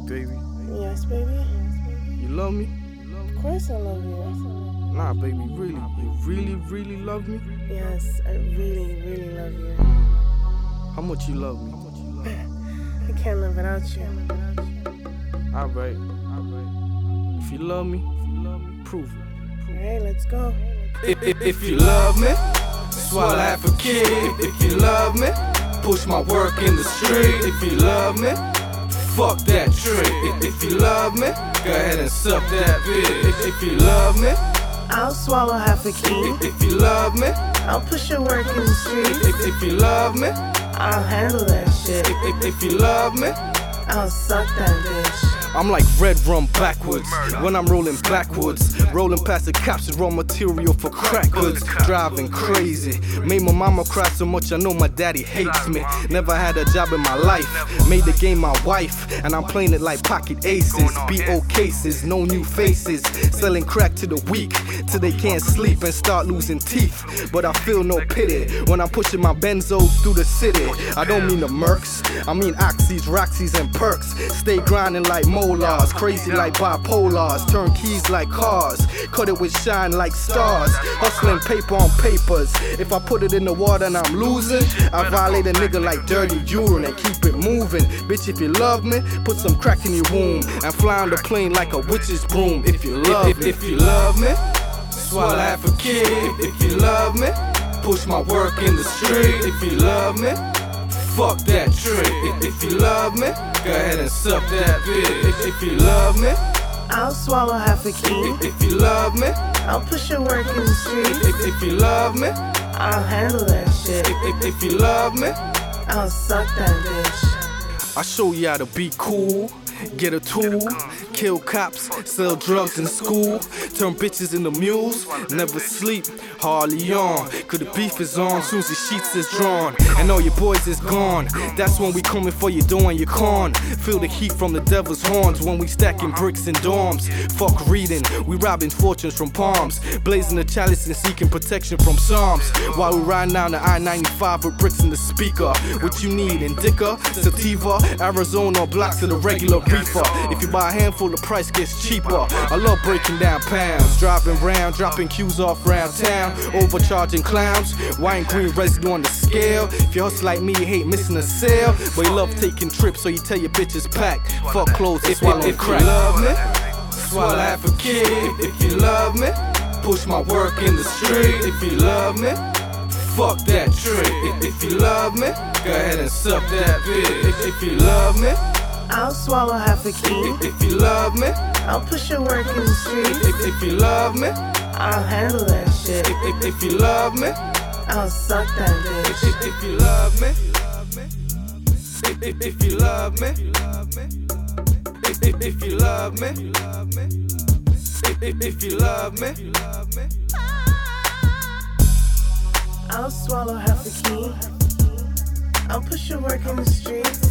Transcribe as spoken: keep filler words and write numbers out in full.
baby. Yes, baby. You love me? Of course I love you. Nah, baby, really? You really, really love me? Yes, I really, really love you. How much you love me? I can't live without you. Alright. If you love me, prove it. Alright, let's go. If, if, if you love me, swallow half a kid. If you love me, push my work in the street. If you love me, fuck that trick. If, if you love me, go ahead and suck that bitch. If, if you love me, I'll swallow half a key. If, if you love me, I'll push your work in the street. If, if you love me, I'll handle that shit. If, if, if you love me, I'll suck that bitch. I'm like red rum backwards when I'm rolling backwards. Rolling past the cops with raw material for crack goods. Driving crazy. Made my mama cry so much I know my daddy hates me. Never had a job in my life. Made the game my wife. And I'm playing it like pocket aces. B O cases, no new faces. Selling crack to the weak till they can't sleep and start losing teeth. But I feel no pity when I'm pushing my benzos through the city. I don't mean the mercs, I mean oxys, roxys and perks. Stay grinding like molars, crazy like bipolars. Turn keys like cars, cut it with shine like stars. Hustling paper on papers. If I put it in the water and I'm losing, I violate a nigga like dirty urine and keep it moving. Bitch, if you love me, put some crack in your womb and fly on the plane like a witch's broom. If you love if, me, if you love me, swallow half a kid. If you love me, push my work in the street. If you love me, fuck that trick. If, if you love me, go ahead and suck that bitch. If, if you love me, I'll swallow half a key. If, if you love me, I'll push your work in the street. If, if you love me, I'll handle that shit. If, if, if you love me, I'll suck that bitch. I'll show you how to be cool. Get a tool, kill cops, sell drugs in school, turn bitches into mules, never sleep, hardly on. Cause the beef is on, soon as the sheets is drawn, and all your boys is gone. That's when we coming for your door and your corn. Feel the heat from the devil's horns when we stacking bricks in dorms. Fuck reading, we robbing fortunes from palms, blazing the chalice and seeking protection from psalms. While we riding down the I ninety-five with bricks in the speaker. What you need, indica, sativa, Arizona blocks of the regular reefer. If you buy a handful, the price gets cheaper. I love breaking down pounds, driving round, dropping cues off round town, overcharging clowns, white and green residue on the scale. If you hustle like me, you hate missing a sale, but you love taking trips, so you tell your bitches pack. Fuck clothes, if, swallow if, if crack. You love me, swallow half a kid. If you love me, push my work in the street. If you love me, fuck that trick. If, if you love me, go ahead and suck that bitch. If, if you love me, I'll swallow half a key. If, if you love me, I'll push your work in the street. If, if you love me, I'll handle that shit. If, if, if you love me, I'll suck that bitch. If, if you love me, if, if, if you love me, if, if, if you love me, if, if, if you love me, I'll swallow half a key. I'll push your work in the streets.